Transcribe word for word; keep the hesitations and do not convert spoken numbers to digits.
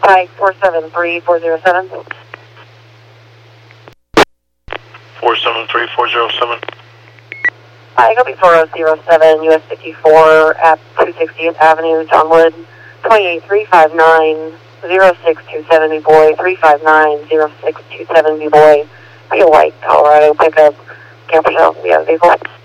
Pike four seven three four zero seven. four seven three four zero seven. Pike, copy four zero zero seven, U S fifty-four at two sixtieth Avenue, John Wood, twenty-eight three five nine zero six two seven, B boy, three five nine zero six two seven, B boy, be a white Colorado pickup, Camp Hill, we have a vehicle.